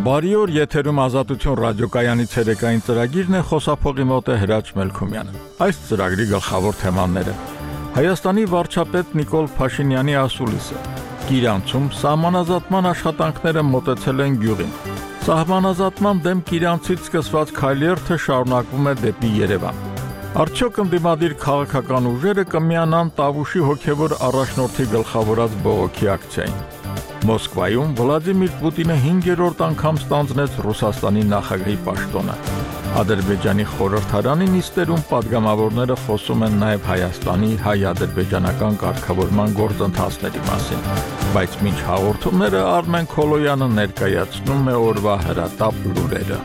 Բարի օր, եթերում Ազատություն ռադիոկայանի ցերեկային ծրագիրն է, խոսափողի մոտ է Հրաչ Մելքումյանը։ Այս ծրագրի գլխավոր թեմաները. Հայաստանի վարչապետ Նիկոլ Փաշինյանի ասուլիսը, Կիրանցում սահմանազատման աշխատանքները մոտեցել են գյուղին, սահմանազատման դեմ Կիրանցից սկսված քայլերթը շարունակվում է դեպի Երևան։ Արդյոք ընդդիմադիր քաղաքական ուժերը կմիանան Տավուշի հոգևոր առաջնորդի գլխավորած բողոքի ակցիային։ Մոսկվայում Վլադիմիր Պուտինը 5-րդ անգամ ստանձնեց Ռուսաստանի նախագահի պաշտոնը։ Ադրբեջանի խորհրդարանի նիստերում պատգամավորները խոսում են նաև Հայաստանի հայ-ադրբեջանական կարգավորման գործընթացների մասին։ Բայց մինչ հաղորդումները Արմեն Քոլոյանը ներկայացնում է օրվա հրատապ լուրերը։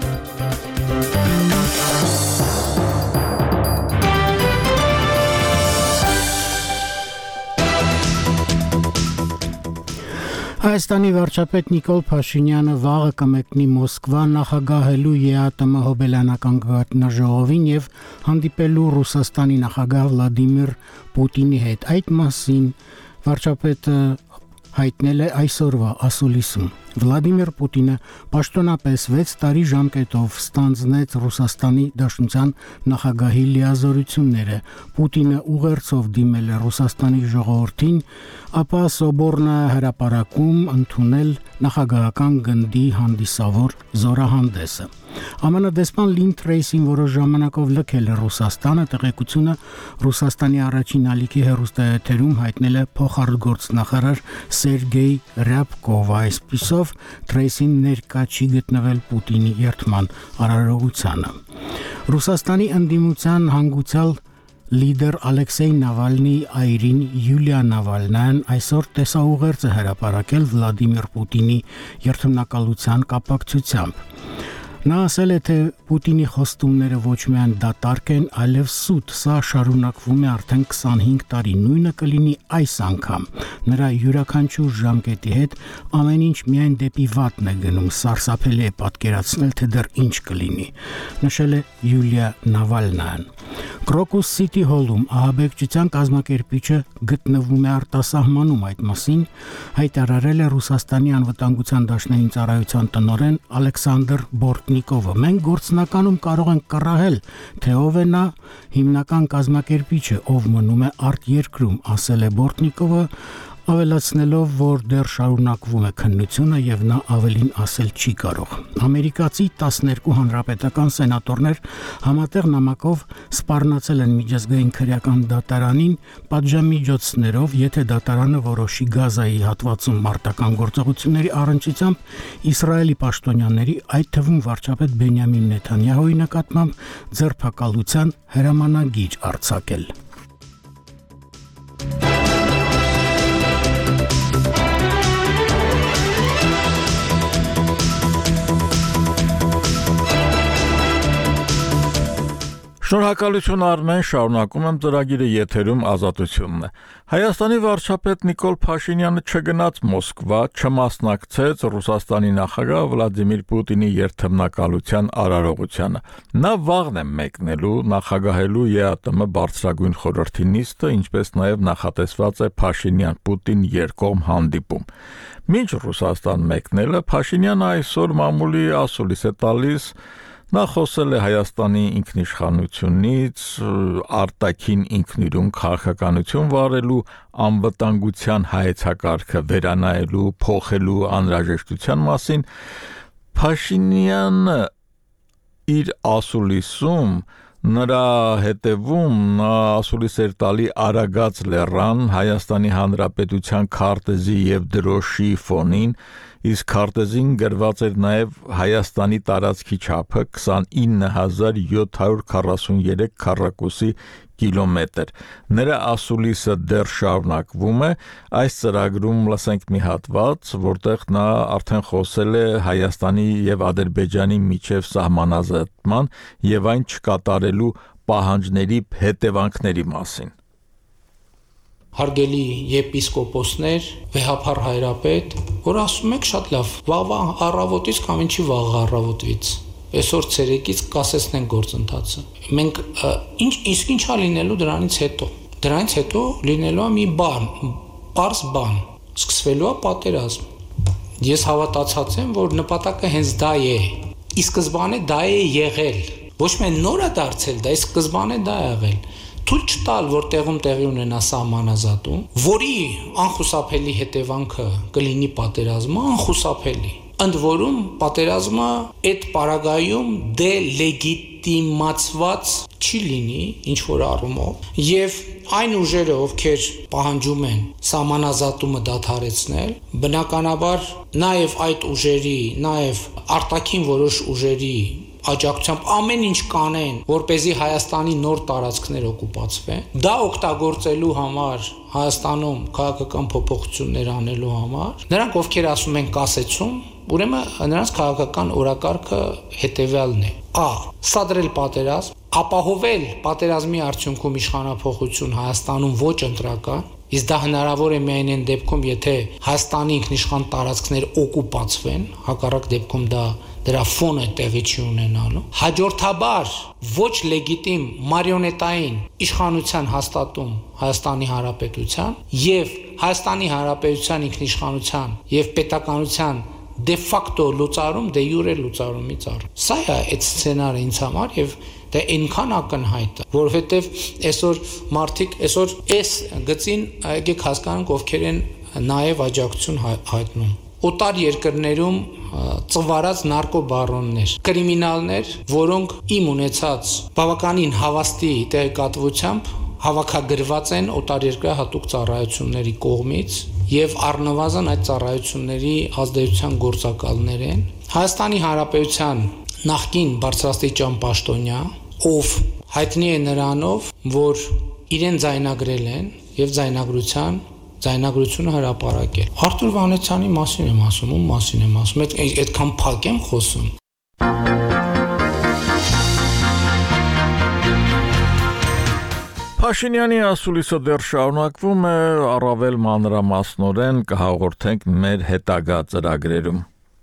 Հայաստանի վարչապետ Նիկոլ Փաշինյանը վաղը կմեկնի Մոսկվա նախագահելու ԵԱՏՄ հոբելյանական գաղտնաժողովին եւ հանդիպելու Ռուսաստանի նախագահ Վլադիմիր Պուտինի հետ։ Այդ մասին վարչապետը հայտնել է այսօրվա ասուլիսում։ Վլադիմիր Պուտինը պաշտոնապես 6 տարի ժամկետով ստանձնեց Ռուսաստանի Դաշնության նախագահի լիազորությունները։ Պուտինը ուղերձով դիմել է Ռուսաստանի ժողովրդին, ապա Սոբորնա հրապարակում ընդունել նախագահական գնդի հանդիսավոր զորահանդեսը։ ԱՄՆ դեսպան Լին Թրեյսին որոշ ժամանակով լքել է Ռուսաստանը, տեղեկությունը Ռուսաստանի առաջին ալիքի հեռուստաեթերում հայտնել է փոխարտգործնախարար Սերգեյ Ռյաբկովը։ Այսպիսով Թրեյսին ներկա չի գտնվել Պուտինի երթման արարողությանը։ Ռուսաստանի ընդդիմության հանգուցյալ լիդեր Ալեքսեյ Նավալնիի այրին Յուլիա Նավալնայան այսօր տեսաուղերձ է հրապարակել Վլադիմիր Պուտինի երթմնակալության կապակցությամբ։ Նա ասել է, թե Պուտինի խոստումները ոչ միայն դատարկ են, այլև սուտ, սա շարունակվում է արդեն 25 տարի, նույնը կլինի այս անգամ։ Նրա յուրաքանչյուր ժամկետի հետ ամեն ինչ միայն դեպի վատն է գնում, սարսափելի է պատկերացնել, թե դեռ ինչ կլինի, նշել է Յուլիա Նավալնայան։ Կրոկուս Սիթի հոլում ահաբեկչության կազմակերպիչը գտնվում է արտասահմանում, այդ մասին հայտարարել է Ռուսաստանի անվտանգության դաշնային ծառայության տնօրեն Ալեքսանդր Բորտնիկովը։ Մենք գործնականում կարող ենք կռահել, թե ով է նա, հիմնական կազմակերպիչը, ով մնում է արտերկրում, ասել է Բորտնիկովը, ավելացնելով, որ դեռ շարունակվում է քննությունը եւ նա ավելին ասել չի կարող։ Ամերիկացի 12 հանրապետական սենատորներ համատեղ նամակով սպառնացել են միջազգային քրեական դատարանին պատժամիջոցներով, եթե դատարանը որոշի Գազայի հատվածում մարտական գործողությունների առնչությամբ Իսրայելի պաշտոնյաների, այդ թվում վարչապետ Բենյամին Նեթանյահուի նկատմամբ ձերբակալության հրամանագիր արձակել։ Շնորհակալություն Արմեն, շարունակում եմ ծրագիրը եթերում Ազատությունն է։ Հայաստանի վարչապետ Նիկոլ Փաշինյանը չգնաց Մոսկվա, չմասնակցեց Ռուսաստանի նախագահ Վլադիմիր Պուտինի երթմնակալության արարողությանը։ Նա վաղն է մեկնելու նախագահելու ԵԱՏՄ բարձրագույն խորհրդի նիստը, ինչպես նաև նախատեսված է Փաշինյան-Պուտին երկկողմ հանդիպում։ Մինչ Ռուսաստան մեկնելը Փաշինյանը այսօր մամուլի ասուլիս է տալիս։ Նա խոսել է Հայաստանի ինքնիշխանությունից, արտաքին ինքնիրում քաղաքականություն վարելու, անվտանգության հայեցակարգը վերանայելու, փոխելու անհրաժեշտության մասին։ Փաշինյանը իր ասուլիսում նրա հետևում նա ասուլիս էր տալի Արագած լեռան, Հայաստանի Հանրապետության քարտեզի եւ դրոշի ֆոնին, իսկ քարտեզին գրված էր նաև Հայաստանի տարածքի չափը 29743 քառակուսի կիլոմետր։ Նրա ասուլիսը դեռ շարունակվում է, այս ծրագրում լսենք մի հատված, որտեղ նա արդեն խոսել է Հայաստանի եւ Ադրբեջանի միջև սահմանազատման եւ այն չկատարելու պահանջների հետևանքների մասին։ Հարգելի եպիսկոպոսներ, վեհափառ հայրապետ, որ ասում եք շատ լավ, վաղվա առավոտից կամ ինչի վաղ առավոտից, այսօր ցերեկից կասեցնենք գործընթացը։ Մենք ինչա լինելու դրանից հետո։ Դրանից հետո լինելու է մի բան, պարզ բան, սկսվելու է պատերազմ։ Ես հավատացած եմ, որ նպատակը հենց դա է։ Ի սկզբանե դա է եղել։ Ոչ միայն նոր է դարձել, դա ի սկզբանե դա է եղել։ Թույլ չտալ, որ տեղում տեղի ունենա սահմանազատում, որի անխուսափելի հետևանքը կլինի պատերազմը, անխուսափելի։ Ընդ որում պատերազմը այդ պարագայում դելեգիտիմացված չի լինի ինչ որ առումով եւ այն ուժերը, ովքեր պահանջում են սահմանազատումը դադարեցնել, բնականաբար նաեւ այդ ուժերի, նաեւ արտաքին որոշ ուժերի աջակցությամբ ամեն ինչ կանեն, որպեսզի Հայաստանի նոր տարածքներ օկուպացվեն։ Դա օգտագործելու համար Հայաստանում քաղաքական փոփոխություններ անելու համար, նրանք ովքեր ասում են կասեցում, ուրեմն նրանց քաղաքական օրակարգը հետևյալն է. Ա. Սադրել պատերազմ, ապահովել պատերազմի արդյունքում իշխանափոխություն Հայաստանում ոչ ընտրական, իսկ դա հնարավոր է միայն այն դեպքում, եթե Հայաստանի ինքնիշխան տարածքներ օկուպացվեն, հակառակ դեպքում դրա ֆոնը տեղի չի ունենալու։ Հաջորդաբար ոչ լեգիտիմ մարիոնետային իշխանության հաստատում Հայաստանի Հանրապետության եւ Հայաստանի Հանրապետության ինքնիշխանության եւ պետականության դե ֆակտո լուծարում, դե յուրե լուծարումից առ։ Սա է այդ սցենարը ինձ համար եւ դա այնքան ակնհայտ է, որովհետեւ այսօր մարդիկ այսօր այս գծին եկեք հասկանանք ովքեր են նաեւ աջակցություն հայտնում։ Օտար երկրներում ծվարած նարկոբարոններ, կրիմինալներ, որոնք իմ ունեցած բավականին հավաստի տեղեկատվությամբ հավաքագրված են օտարերկրյա հատուկ ծառայությունների կողմից եւ առնվազն այդ ծառայությունների ազդեցության գործակալներ են։ Հայաստանի Հանրապետության նախկին բարձրաստիճան պաշտոնյա, ով հայտնի է նրանով, որ իրեն ձայնագրել են եւ ձայնագրությունը հրապարակել։ Արթուր Վանեցյանի մասին եմ ասում, ում մասին եմ ասում, այդքան փակ եմ խոսում։ Փաշինյանի ասուլիսը դեռ շարունակվում է, առավել մանրամասնորեն կհաղորդենք մեր հետագա ծրագրերում։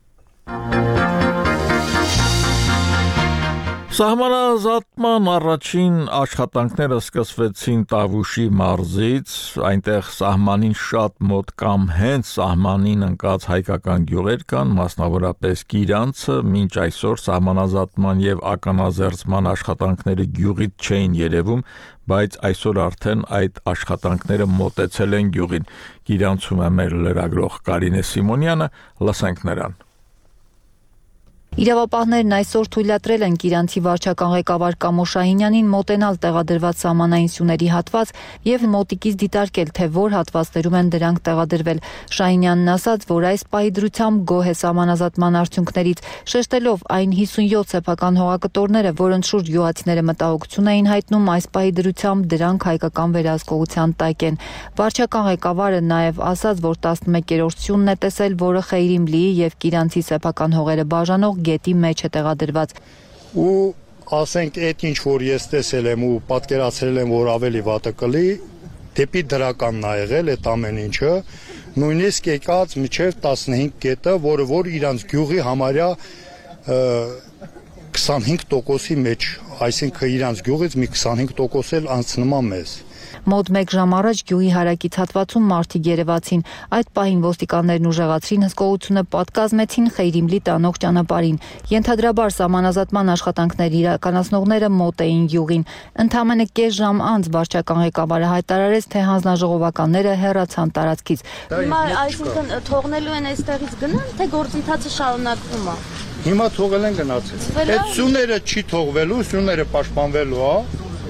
Սահմանազատման առաջին աշխատանքները սկսվեցին Տավուշի մարզից, այնտեղ սահմանին շատ մոտ կամ հենց սահմանին ընկած հայկական գյուղեր կան, մասնավորապես Գիրանցը, մինչ այսօր սահմանազատման եւ ականազերծման աշխատանքները գյուղից չէին երևում, բայց այսօր արդեն այդ աշխատանքները մոտեցել են գյուղին։ Գիրանցում է մեր լրագրող Կարինե Սիմոնյանը, լսենք նրան։ Իրավապահներն այսօր թույլատրել են Գիրանցի վարչական ղեկավար Կամո Շահինյանին մոտենալ տեղադրված սահմանային սյուների հատված եւ մոտիկից դիտարկել, թե որ հատվածներում են դրանք տեղադրվել։ Շահինյանն ասաց, որ այս պահի դրությամբ գոհ է սահմանազատման արդյունքներից, շեշտելով այն 57 սեփական հողակտորները, որոնց շուրջ գյուղացիները մտահոգություն էին հայտնում, այս պահի դրությամբ դրանք հայկական վերահսկողության տակ են։ Վարչական ղեկավարը նաեւ ասաց, որ 11-րդ սյունն է տեսել, որը Խեյրիմլիի եւ Գիրանցի սեփական հողերը բաժանող գետի մեջ է տեղադրված։ Ու ասենք այդ ինչ որ ես տեսել եմ ու պատկերացրել եմ, որ ավելի վատը կլի, դեպի դրականն ա եղել այդ ամեն ինչը, նույնիսկ եկած մինչև 15 կետը, որ իրանց գյուղի համարյա 25%-ի մեջ, այսինքն իրանց գյուղից մի 25% էլ անցնում է մեզ։ Մոտ 1 ժամ առաջ գյուղի հարակից հատվածում մարդիկ երևացին։ Այդ պահին ոստիկաններն ուժեղացրին հսկողությունը, պատկազմեցին Խեյրիմլի տանող ճանապարհին։ Ենթադրաբար սահմանազատման աշխատանքներ իրականացնողները մոտ էին գյուղին։ Ընդամենը կես ժամ անց վարչական ղեկավարը հայտարարեց, թե հանձնաժողովականները հեռացան տարածքից։ Հիմա այսինքն թողնելու են այստեղից գնան, թե գործընթացը շարունակվում է։ Հիմա թողել են գնացել։ Այդ սյուները չի թողվելու, սյուները պաշտպանվելու է։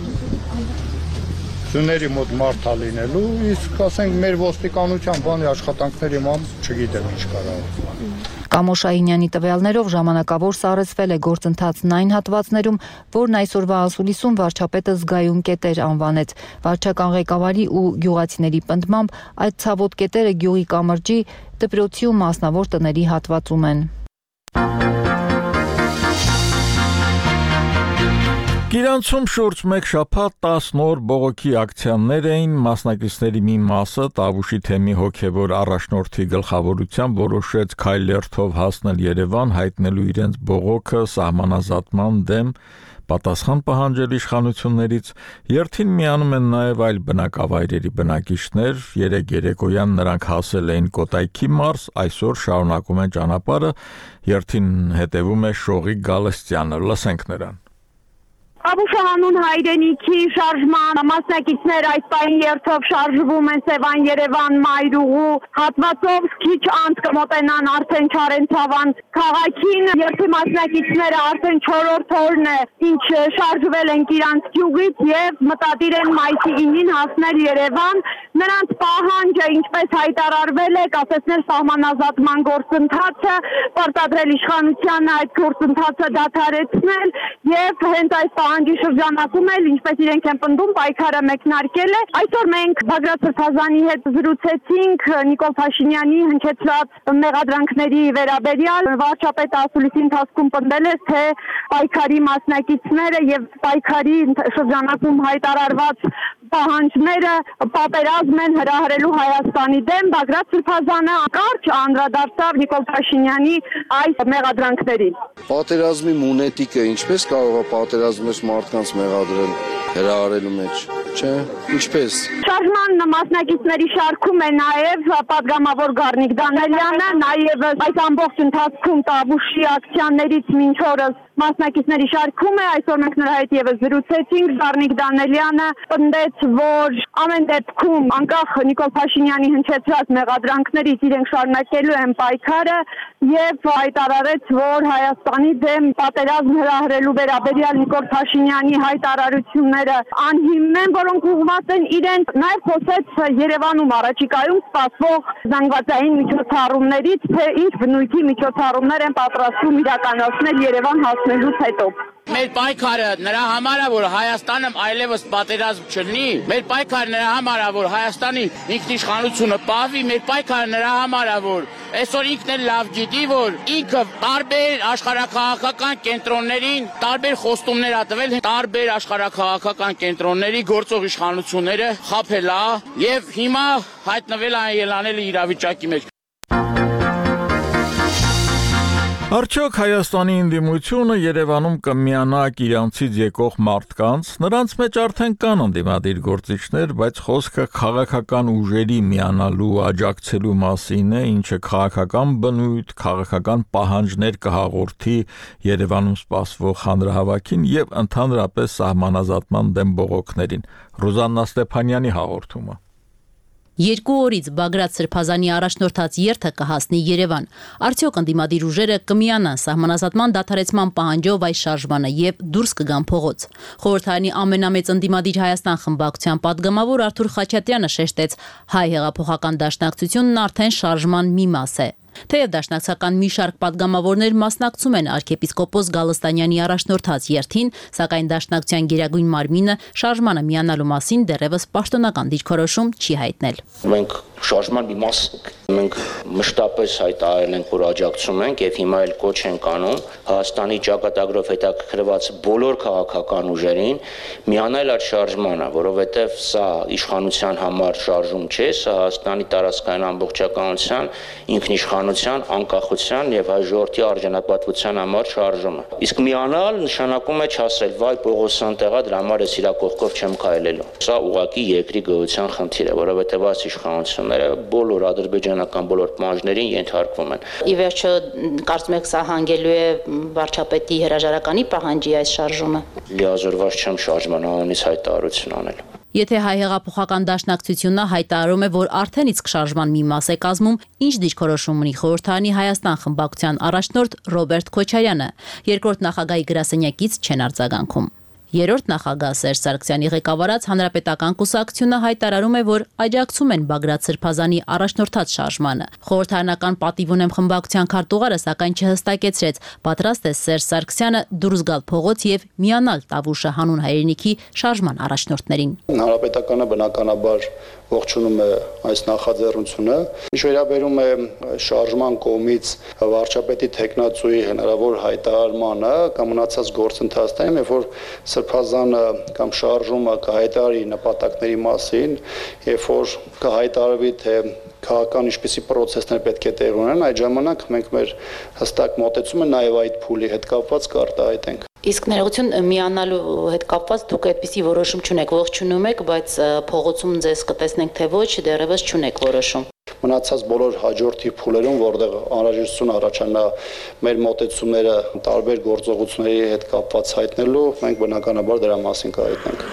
Սյուների մոտ մարդ լինելու, իսկ ասենք մեր ոստիկանության բանի աշխատանքների ման չգիտեմ ինչ կարող։ Կամո Շահինյանի տվյալներով ժամանակավոր սառեցվել է գործընթացն այն հատվածներում, որն այսօրվա ասուլիսում վարչապետը զգայուն կետեր անվանեց։ Վարչական ղեկավարի ու գյուղացիների պնդմամբ այդ ցավոտ կետերը գյուղի կամրջի, դպրոցի ու մասնավոր տների հատվածում են։ Գիրանցում շուրջ 1 շաբաթ 10 նոր բողոքի ակցիաներ էին, մասնակիցների մի մասը Տավուշի թեմի հոգևոր առաջնորդի գլխավորությամբ որոշեց քայլերթով հասնել Երևան, հայտնելու իրենց բողոքը սահմանազատման դեմ, պատասխան պահանջել իշխանություններից, երթին միանում են նաև այլ բնակավայրերի բնակիչներ, երեկ երեկոյան նրանք հասել էին Կոտայքի մարզ, այսօր շարունակում են ճանապարհը, երթին հետևում է Շողիկ Գալստյանը, լսենք նրան. Աբուշահանուն հայրենիքի շարժման մասնակիցներ այս պահին երթով շարժվում են Սևան Երևան Մայրուղու հատվածով քիչ անց կմոտենան արդեն Չարենցավան քաղաքին երթի մասնակիցները արդեն 4-րդ օրն է ինչ շարժվել են Կիրանց գյուղից եւ մտադիր են մայիսի 9-ին հասնել Երևան նրանց պահանջը ինչպես հայտարարվել է կասեցնել սահմանազատման գործընթացը պարտադրել իշխանությանը այդ գործընթացը դադարեցնել եւ հենց այս պահանջի շրջանակում էլ ինչպես իրենք են պնդում պայքարը մեկնարկել է այսօր մենք Բագրատ Սրբազանի հետ զրուցեցինք Նիկոլ Փաշինյանի հնչեցրած մեղադրանքների վերաբերյալ վարչապետը ասուլիսի ընթացքում պնդել է թե պայքարի մասնակիցները եւ պայքարի շրջանակում հայտարարված պահանջները պատերազմ են հրահրելու Հայաստանի դեմ Բագրատ Սրբազանը կարճ անդրադարձավ Նիկոլ Փաշինյանի այս մեղադրանքներին Պատերազմի մունետիկը ինչպես կարող է պատերազմից մարդկանց մեղադրել հրահրելու մեջ չէ ինչպես Շարժման մասնակիցների շարքում է նաև պատգամավոր Գառնիկ Դանելյանը նաև այս ամբողջ ընթացքում Տավուշի ակցիաներից մինչ օրս մասնակիցների շարքում է այսօր մենք նրա հետ եւս զրուցեցինք Գառնիկ Դանելյանը պնդեց որ ամեն դեպքում անկախ Նիկոլ Փաշինյանի հնչեցրած մեղադրանքներից իրենք շարունակելու են պայքարը եւ հայտարարեց որ Հայաստանի դեմ պատերազմ հրահրելու վերաբերյալ Նիկոլ Փաշինյանի հայտարարությունները անհիմն են որոնք ուղղված են իրենց նաեւ խոսեց Երևանում առաջիկայում սպասվող զանգվածային միջոցառումներից թե ինչ բնույթի միջոցառումներ են պատրաստվում իրականացնել Երևան հասնելուց հետո Մեր պայքարը նրա համար է, որ Հայաստանը այլևս պատերազմ չլինի, մեր պայքարը նրա համար է, որ Հայաստանի ինքնիշխանությունը պահվի, մեր պայքարը նրա համար է, որ այսօր ինքն էլ լավ գիտի, որ ինքը տարբեր աշխարհաքաղաքական կենտրոններին տարբեր խոստումներ ա տվել, տարբեր աշխարհաքաղաքական կենտրոնների գործող իշխանությունները խաբել է եւ հիմա հայտնվել է ելանել իրավիճակի մեջ Արդյոք Հայաստանի ընդդիմությունը Երևանում կմիանա Կիրանցից եկող մարդկանց, նրանց մեջ արդեն կան ընդդիմադիր գործիչներ, բայց խոսքը քաղաքական ուժերի միանալու, աջակցելու մասին է, ինչը քաղաքական բնույթ, քաղաքական պահանջներ կհաղորդի Երևանում սպասվող հանրահավաքին եւ ընդհանրապես սահմանազատման դեմ բողոքներին։ Ռուզաննա Ստեփանյանի հաղորդումը Երկու օրից Բագրատ Սրբազանի առաջնորդած երթը կհասնի Երևան։ Արդյոք ընդդիմադիր ուժերը կմիանան սահմանազատման դադարեցման պահանջով այս շարժմանը եւ դուրս կգան փողոց։ Խորհրդարանի ամենամեծ ընդդիմադիր Հայաստան խմբակցության падգամավոր Արթուր Խաչատրյանը շեշտեց, հայ հեղափոխական դաշնակցությունն արդեն շարժման մի մաս է։ Թեև դաշնակցական մի շարք падգամավորներ մասնակցում են arczepiskopos Գալստանյանի առաջնորդած երթին, սակայն դաշնակցության գերագույն մարմինը շարժմանը միանալու մասին դեռևս պաշտոնական դիրքորոշում չի հայտնել։ Մենք շարժման մի մաս մենք մշտապես հայտարարել ենք, որ աջակցում ենք եւ հիմա էլ կոչ ենք անում Հայաստանի ճակատագրով հետաքրքրված բոլոր քաղաքական ուժերին միանել այդ շարժմանը, որովհետեւ սա իշխանության համար շարժում չէ, սա Հայաստանի տարածքային ամբողջականության, ինքնիշխանության, անկախության եւ հայ ժողովրդի արժանապատվության համար շարժում է։ Իսկ միանալ նշանակում է չասել վայ Պողոսյան տեղա դրա համար ես իրա կողքով չեմ քայլելու։ Սա ուղղակի երկրի գոյության խնդիր է, որովհետեւ այս իշխանությունները բոլոր ադրբեջանական բոլոր պահանջներին ենթարկվում են։ Ի վերջո կարծում եք սա հանգելու է վարչապետի հրաժարականի պահանջի այս շարժումը։ Լիազորված չեմ շարժման անունից հայտարարություն անել։ Եթե հայ հեղափոխական դաշնակցությունը հայտարարում է, որ արդեն իսկ շարժման մի մաս է կազմում, ինչ դիրքորոշում ունի խորհրդարանի Հայաստան խմբակցության առաջնորդ Ռոբերտ Քոչարյանը, երկրորդ նախագահի գրասենյակից չեն արձագանքում։ Երրորդ նախագահ Սերժ Սարգսյանի ղեկավարած հանրապետական կուսակցությունը հայտարարում է, որ աջակցում են Բագրատ Սրբազանի առաջնորդած շարժմանը։ Խորհրդարանական պատիվ ունեմ խմբակցության քարտուղարը սակայն չհստակեցրեց, պատրաստ է Սերժ Սարգսյանը դուրս գալ փողոց եւ միանալ Տավուշը հանուն հայրենիքի շարժման առաջնորդներին։ Հանրապետականը բնականաբար ողջունում է այս նախաձեռնությունը։ Ինչ վերաբերում է շարժման կողմից վարչապետի տեխնացուի հնարավոր հայտարարմանը կամ մնացած գործընթացներին, երբ որ սրբազանը կամ շարժումը կհայտարարի նպատակների մասին, երբ որ կհայտարարվի թե քաղաքական ինչպիսի process-ներ պետք է տեղի ունենան, այդ ժամանակ մենք մեր հստակ մոտեցումը նաև այդ փուլի հետ կապված կարտահայտենք։ Իսկ ներողություն միանալու հետ կապված դուք այդպիսի որոշում չունեք, ողջունում եք, բայց փողոցում ձեզ կտեսնենք թե ոչ, դեռևս չունեք որոշում։ Մնացած բոլոր հաջորդի փուլերում, որտեղ անհրաժեշտություն առաջանա մեր մոտեցումները տարբեր գործողությունների հետ կապված հայտնելու, մենք բնականաբար դրա մասին կհայտնենք։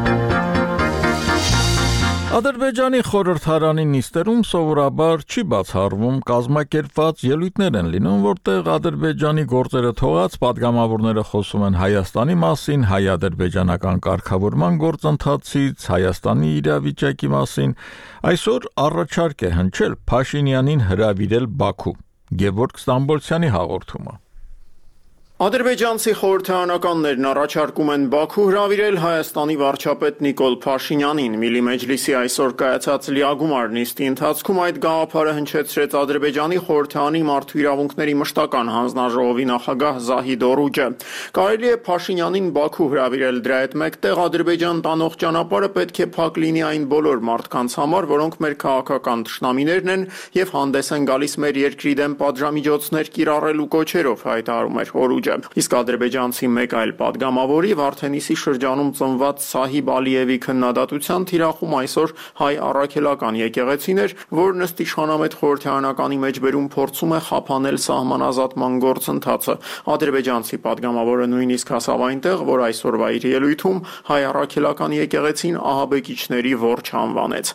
Ադրբեջանի խորհրդարանի նիստերում սովորաբար չի բացառվում կազմակերպված ելույթներ են լինում, որտեղ Ադրբեջանի գործերը թողած падգամավորները խոսում են Հայաստանի մասին, հայ-ադրբեջանական կարգավորման գործընթացից, Հայաստանի իրավիճակի մասին։ Այսօր առաջարկ է հնչել Փաշինյանին հրավիրել Բաքու։ Գևորգ Ստամբոլցյանի հաղորդումը։ Ադրբեջանցի խորհրդարանականներն առաջարկում են Բաքու հրավիրել Հայաստանի վարչապետ Նիկոլ Փաշինյանին։ Միլի մեջլիսի այսօր կայացած լիագումար նիստի ընթացքում այդ գաղափարը հնչեցրեց Ադրբեջանի խորհրդարանի մարդու իրավունքների մշտական հանձնաժողովի նախագահ Զահիդ Օրուջը։ Կարելի է Փաշինյանին Բաքու հրավիրել, դրա հետ մեկտեղ Ադրբեջան տանող ճանապարհը պետք է փակ լինի այն բոլոր մարդկանց համար, որոնք մեր քաղաքական թշնամիներն են եւ հանդես են գալիս մեր երկրի դեմ պատժամիջոցներ կիրառելու կոչերով, հայտարարում էր Օրուջը։ Իսկ ադրբեջանցի մեկ այլ падգամավորի Վարդենիսի շրջանում ծնված Սահիբ Ալիևի քննադատության թիրախում այսօր հայ առաքելական եկեղեցին էր, որն ըստ իշխանամետ խորհրդարանականի մեջբերում փորձում է խափանել սահմանազատման գործընթացը։ Ադրբեջանցի падգամավորը նույնիսկ հասավ այնտեղ, որ այսօրվա իր ելույթում հայ առաքելական եկեղեցին ահաբեկիչների որջը անվանեց։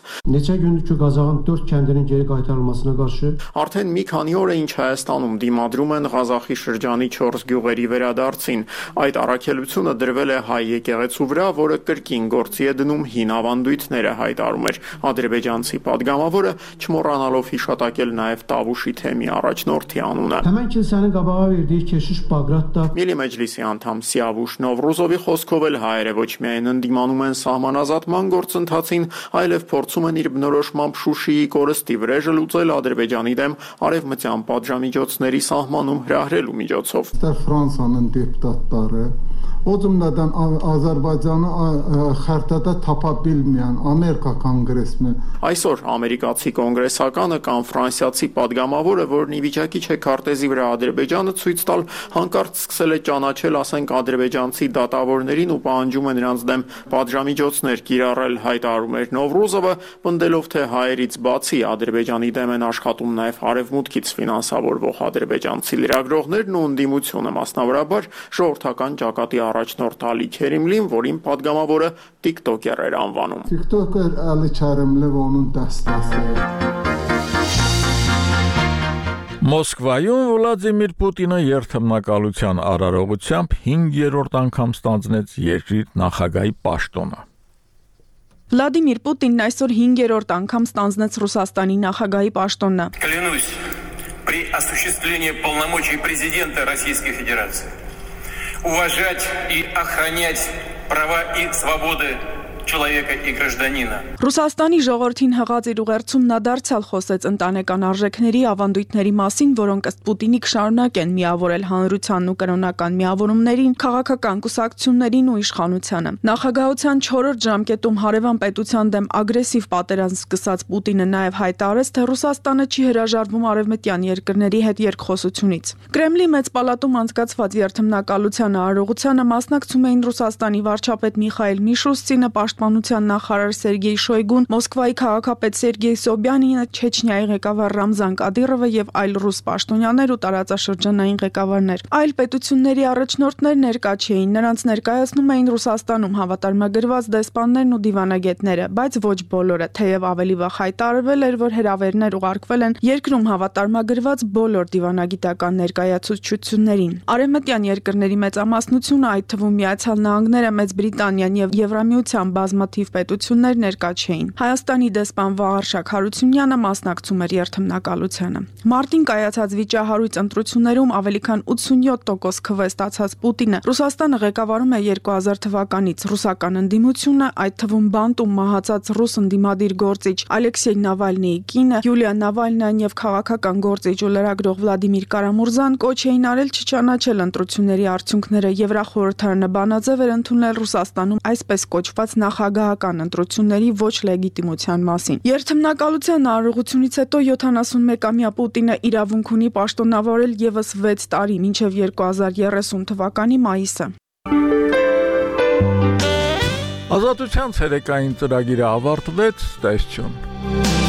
Արդեն մի քանի օր է ինչ Հայաստանում դիմադրում են Ղազախի շրջանի 4 գյուղերի վերադարձին։ Այդ առաքելությունը դրվել է հայ եկեղեցու վրա, որը կրկին գործի է դնում հին ավանդույթները, հայտարարում էր ադրբեջանցի падգամավորը, չմոռանալով հիշատակել նաև Տավուշի թեմի առաջնորդի անունը։ Միլի մեջլիսի անդամ Սիավուշ Նովրուզովի խոսքով էլ հայերը ոչ միայն ընդդիմանում են սահմանազատման գործընթացին, այլև փորձում են իր բնորոշմամբ Շուշիի կորստի վրեժը լուծել Ադրբեջանի դեմ արևմտյան պատժամիջոցների սահմանում հրահրելու միջոցով։ Fransanın deputatları, o cümleden Azərbaycanı xəritədə tapa bilməyən Amerika konqresmi. Այսօր ամերիկացի կոնգրեսականը կամ ֆրանսիացի падգամավորը, որն ի վիճակի չէ քարտեզի վրա Ադրբեջանը ցույց տալ, հանկարծ սկսել է ճանաչել, ասենք, ադրբեջանցի դատավորներին ու պահանջում է նրանց դեմ պատժամիջոցներ կիրառել, հայտարարում էր Նովրուզովը, պնդելով, թե հայերից բացի Ադրբեջանի դեմ են աշխատում նաև արևմուտքից ֆինանսավորվող ադրբեջանցի լրագրողներն ու ընդդիմությունը, մասնավորաբար ժողովրդական ճակատի առաջնորդ Ալի Քերիմլին, որին падգամավորը TikToker էր անվանում։ TikToker Ալի Քերիմլին onun dəstəsi։ Մոսկվայում Վլադիմիր Պուտինը երթմնակալության արարողությամբ 5-րդ անգամ ստանձնեց երկրի նախագահի պաշտոնը։ Վլադիմիր Պուտինն այսօր 5-րդ անգամ ստանձնեց Ռուսաստանի նախագահի պաշտոնը։ Клянусь при осуществлении полномочий президента Российской Федерации уважать и охранять права и свободы человека и гражданина. Ռուսաստանի ժողովրդին հղած իր ուղերձում նա դարձյալ խոսեց ընտանեկան արժեքների, ավանդույթների մասին, որոնք ըստ Պուտինի կշարունակեն միավորել հանրությանն ու կրոնական միավորումներին, քաղաքական կուսակցություններին ու իշխանությանը։ Նախագահության 4-րդ ժամկետում հարևան պետության դեմ ագրեսիվ պատերազմ սկսած Պուտինը նաև հայտարարեց, թե Ռուսաստանը չի հրաժարվում արևմտյան երկրների հետ երկխոսությունից։ Կրեմլի մեծ պալատում անցկացված երթմնակալության արարողությանը մասնակցում էին Ռուսաստանի վարչապետ Միխայել Միշուստինը, Պաշտպանության նախարար Սերգեյ Շոյգուն, Մոսկվայի քաղաքապետ Սերգեյ Սոբյանինը, Չեչնիայի ղեկավար Ռամզան Կադիրովը եւ այլ ռուս պաշտոնյաներ ու տարածաշրջանային ղեկավարներ։ Այլ պետությունների առաջնորդներ ներկա չէին, նրանց ներկայացնում էին Ռուսաստանում հավատարմագրված դեսպաններն ու դիվանագետները, բայց ոչ բոլորը, թեև ավելի վաղ հայտարարվել էր, որ հրավերներ ուղարկվել են երկրում հավատարմագրված բոլոր դիվանագիտական ներկայացուցչություններին։ Արևմտյան երկրների մեծամասնությունը, այդ թվում Միացյալ Նահանգները, Մեծ Բրիտանիան եւ Եվրամիության բազմաթիվ պետություններ ներկա չէին։ Հայաստանի դեսպան Վաղարշակ Հարությունյանը մասնակցում էր երթմնակալությանը։ Մարտին կայացած վիճահարույց ընտրություններում ավելի քան 87% քվե ստացած Պուտինը Ռուսաստանը ղեկավարում է 2000 թվականից։ Ռուսական ընդդիմությունը, այդ թվում բանտում մահացած ռուս ընդդիմադիր գործիչ Ալեքսեյ Նավալնիի կինը Յուլիա Նավալնյան եւ քաղաքական գործիչ ու լրագրող Վլադիմիր Կարամուրզան կոչ էին արել չճանաչել ընտրությունների արդյունքները։ Եվրախորհրդարանը բանաձև էր ընդունել Ռուսաստանում այսպես կոչված նախագահական ընտրությունների ոչ լեգիտիմության մասին։ Երթմնակալության արարողությունից հետո 71-ամյա Պուտինը իրավունք ունի պաշտոնավորել եւս 6 տարի, մինչեւ 2030 թվականի մայիսը։ Ազատության ցերեկային ծրագիրը ավարտվեց, տեսություն։